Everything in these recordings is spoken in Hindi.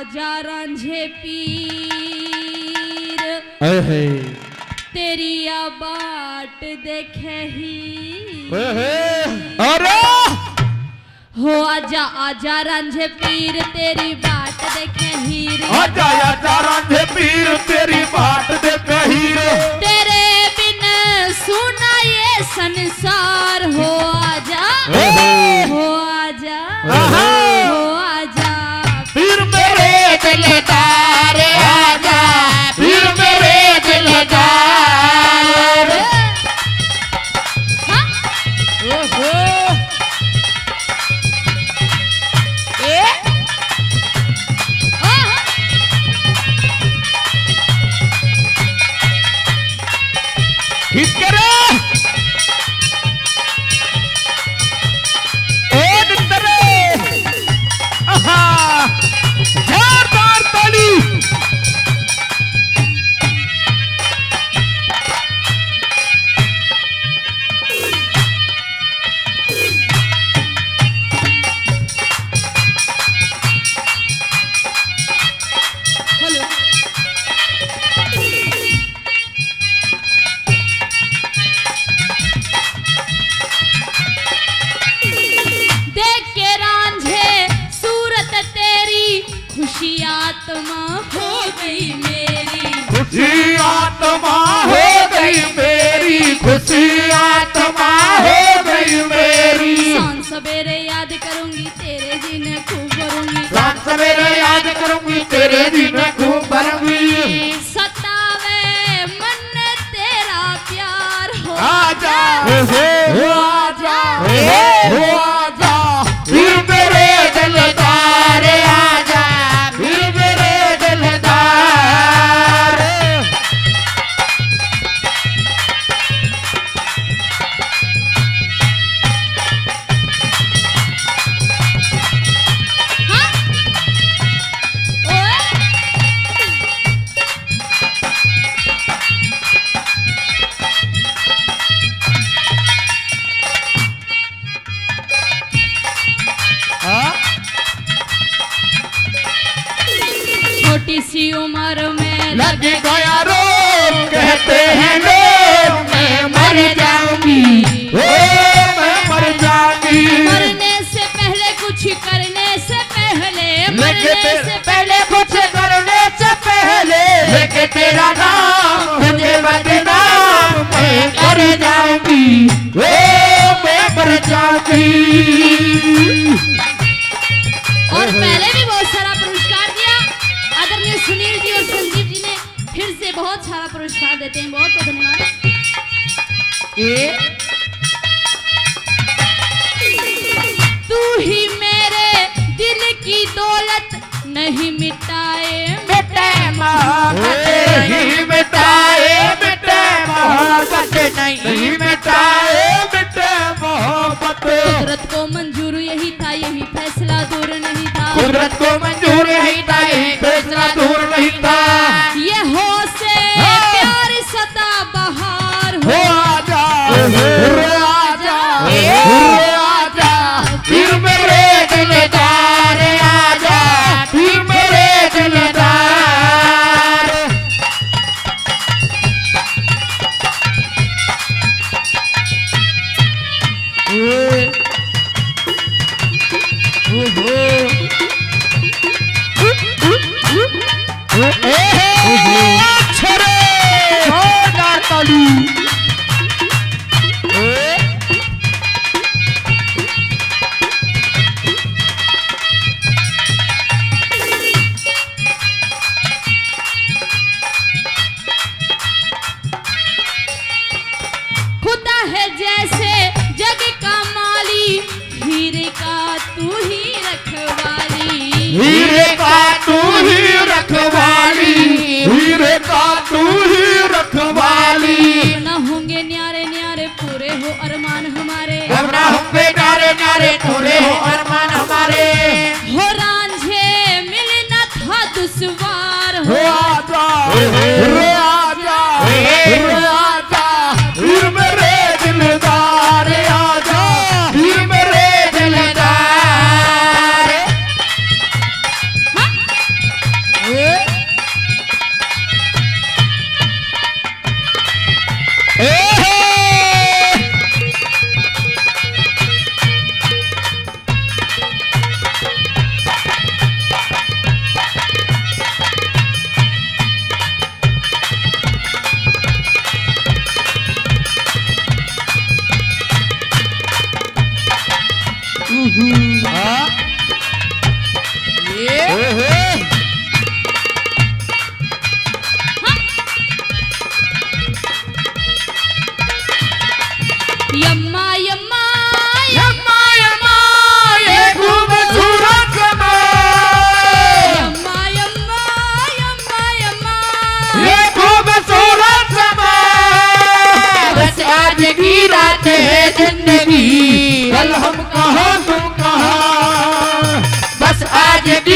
आजा रांझे पीर तेरी आ बाट देखे ही अरे हो आजा आजा रांझे पीर तेरी बाट देखे हीर आजा आजा रांझे पीर तेरी बाट देखे हीर तेरे बिन सुना ये संसार हो आजा हो आजा हो आजा पीर मेरे दिलदार आजा पीर मेरे दिलदार ठीक करे जोरदार ताली आत्मा हो गई मेरी खुशी आत्मा हो गई मेरी खुशी आत्मा हो गई मेरी शाम सवेरे याद करूंगी तेरे दिन खूब भरूंगी शाम सवेरे याद करूंगी तेरे दिन खूब भरूंगी सतावे मन तेरा प्यार हो आजा हो आजा हो आजा फिर मेरे दिलदार आजा छोटी सी उम्र में लग गया रोग कहते हैं लोग मैं मर जाऊंगी ओ मैं मर जाऊंगी मरने से पहले कुछ करने से पहले मरने से पहले कुछ करने से पहले लेके तेरा नाम मुझे बदनाम मैं मर जाऊंगी ओ मैं मर जाऊंगी और पहले भी बहुत सारा पुरस्कार दिया आदरणीय सुनील जी और संदीप जी ने फिर से बहुत सारा पुरस्कार देते हैं बहुत बहुत धन्यवाद तू ही मेरे दिल की दौलत नहीं मिटाए मिटे मोहब्बत नहीं मिटाए मिटे मोहब्बत नहीं मिटाए मिटे मोहब्बत कुदरत को मंजूर यही था यही फैसला दूर नहीं था कुदरत को मंजूर यही था यही फैसला दूर नहीं था ये हो से प्यार सदा बहार हो आजा आजा आजा फिर मेरे दिलदार आजा फिर मेरे दिलदार खुदा है जैसे जग का माली हीरे का तू ही रखवाली हीरे का तू ही रखवाली हीरे का तू ही रखवाली न होंगे न्यारे न्यारे पूरे हो अरमान हमारे ना होंगे नारे नारे पूरे हो अरमान हमारे हो रांझे मिलना था दुश्वार हो आजा आजा आजा फिर मेरे दिलदार आजा फिर मेरे दिलदार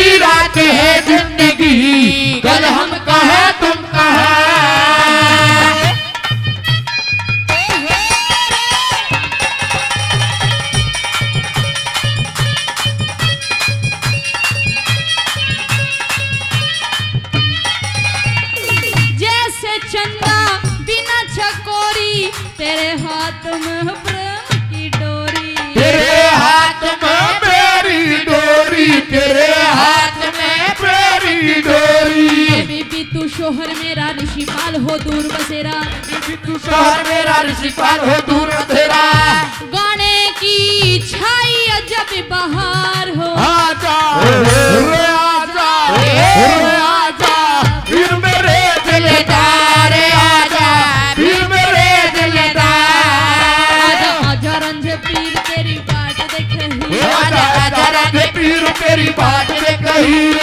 आधी रात है जिंदगी, कल हम कहाँ तुम कहाँ। जैसे चंदा बिना चकोरी, तेरे हाथ में प्रेम की डोरी, तेरे हाथ में मेरी डोरी, तेरे हाथ में मेरी डोरी। बीबी तू शोहर मेरा ऋषिपाल हो दूर बसेरा, तू शहर मेरा ऋषिपाल हो दूर अंधेरा। गाने की छाई अजब बहार हो, आजा रे आजा रे आजा फिर मेरे दिलदार, आजा फिर मेरे दिलदार। आजा आजा रंझे पीर तेरी बाट देखे ही, आजा आजा रंग पीर तेरी बात रे कही।